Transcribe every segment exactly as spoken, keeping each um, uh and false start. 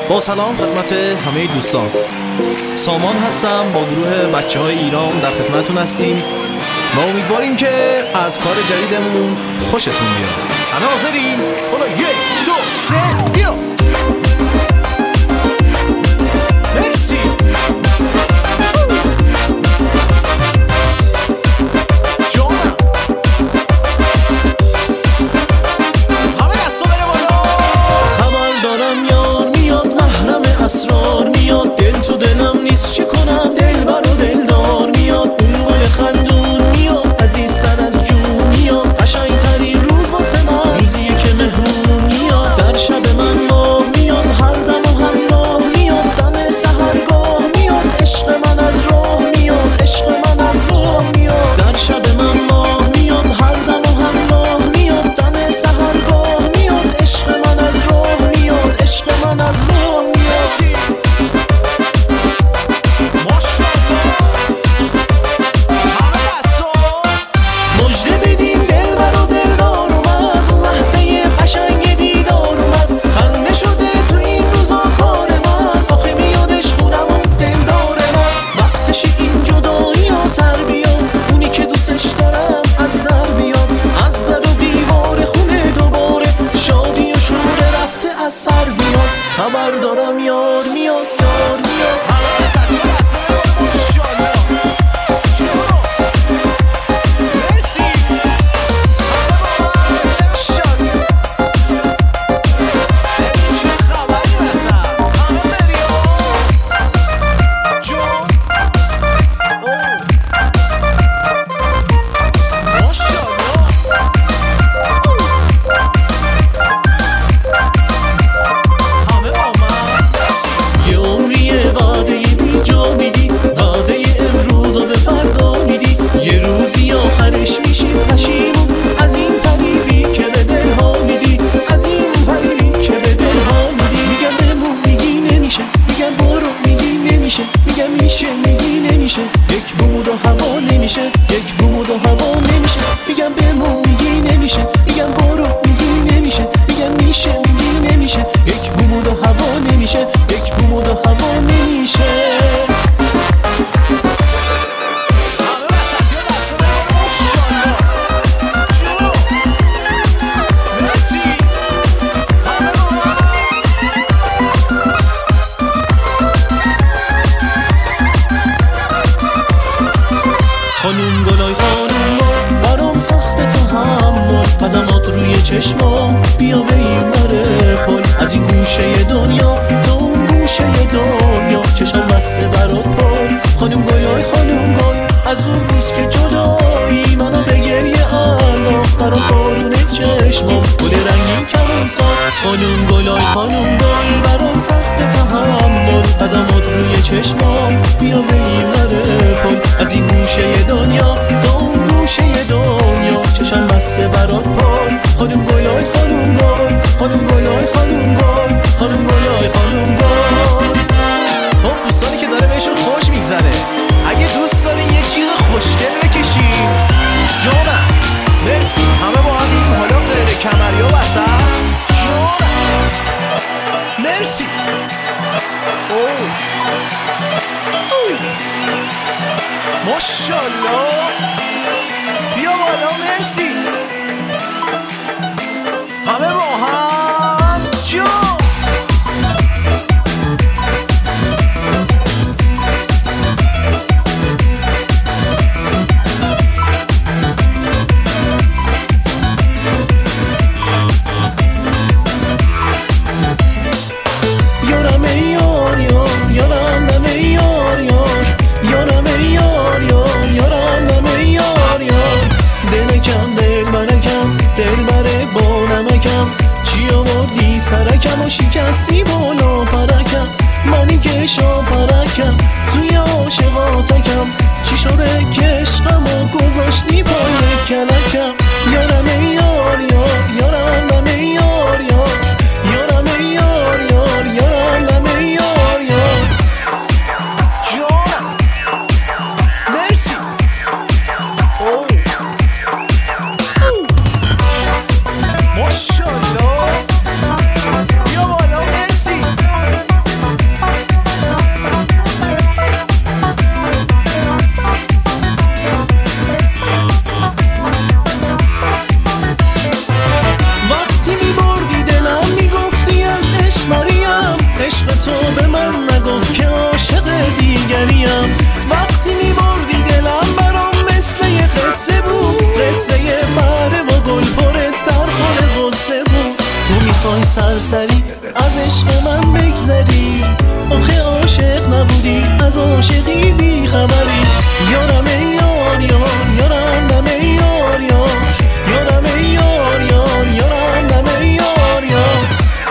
با سلام خدمت همه دوستان، سامان هستم. با گروه بچه های ایران در خدمتون هستیم. ما امیدواریم که از کار جدیدمون خوشتون بیاد. همه حاضرین؟ حالا یک دو سه بیا. مرسی. جانم همه دستو بره بالا. خبر دارم یار میاد، محرم اسرار میاد، دل تو دلم نیست چی کنم، دل بر و دلدار میاد، اون گل خندون میاد، عزیزتر از جون میاد، قشنگ ترین روز واسه من روزیه که مهمون میاد، در شب من ماه میاد، هر دم و همراه میاد، دم سحرگاه میاد، عشق من از راه میاد، عشق من از راه میاد، در شب من ماه میاد، هر دم و همراه میاد، دم سحرگاه میاد، عشق من از راه میاد، عشق من از راه میاد. خبر دارم یار میاد، یار میاد. همه سطح بسته ماشاءالله. جونو مرسی. همه با من ماشاءالله. ببین چه خبری مثلا همه بریم جون. اوه ماشاءالله. یک بمود و هوا نمیشه، یک بمود و هوا نمیشه، میگم بمون میگی نمیشه، میگم برو میگی نمیشه، میگم میشه میگی نمیشه، یک بمود و هوا نمیشه، یک بمود و هوا نمیشه. خانوم گلای خانوم گل برام سخت تحمل، قدمات روی چشمام بیا به این بره پل، از این گوشه دنیا تا اون گوشه دنیا، چشم بسته برات پل. خانوم گلای خانوم گل از اون روز که جدایی منو به گریه انداخت، برام بارون چشمام گل رنگین کمون ساخت. خانوم گلای خانوم گل برام سخت تحمل، قدمات روی چشمام بیا به این بره پل، از این گوشه دنیا تا اون گوشه دنیا، چشم بسته برات پال. خانوم گلای خانوم گل، خانوم گلای خانوم گل، خانوم گلای خانوم گل. خب دوستانی که داره بهشون خوش میگذره، اگه دوست داری یه جیغ خوشگل بکشیم جانم مرسی. همه با همین حالا غیر کمریا وسط جانم مرسی. اوه ماشاءالله بیا بالا مرسی. همه با هم جان. دل سرسری از عشق من بگذری. آخه عاشق نبودی از عاشقی بی خبری. یارم ای یار یار یارم دم ای یار یار یارم ای یار یار یارم دم ای یار یار.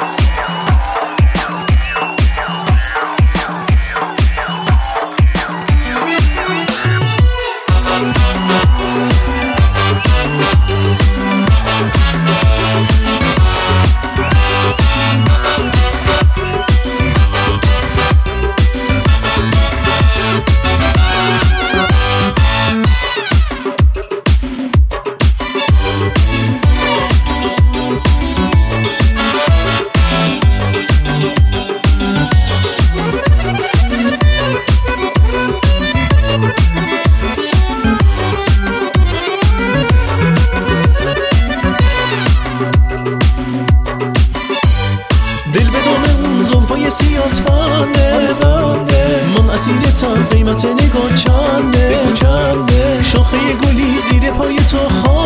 دل به دام اون زلفای سیات بنده من اسیرتم قیمت نگاه چنده شاخه گلی زیر پای تو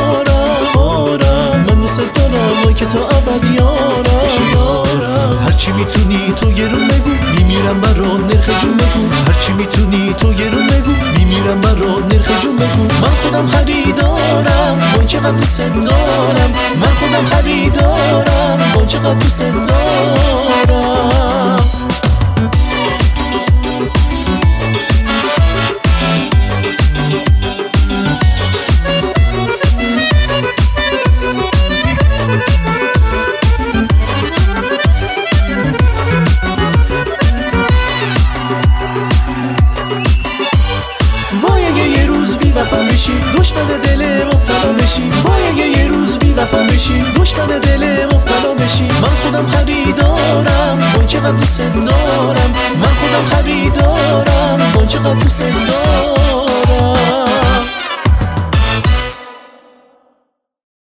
خارم من دوست دارم وای که تا ابد یارم. هرچی میتونی تو گرون بگو میمیرم برات نرخ جون بگو. هرچی میتونی تو گرون بگو میمیرم برات نرخ جون بگو. من خودم خریدارم وای چقدر دوست دارم. من خودم خریدارم وای چقدر دوست دارم. وای اگه یه روز بی وفا بشی دشمن دل مبتلا بشی. وای اگه یه روز بی وفا بشی دشمن دل مبتلا بشی. من خودم خریدارم وای چقدر دوست دارم. من خودم خریدارم وای چقدر دوست دارم.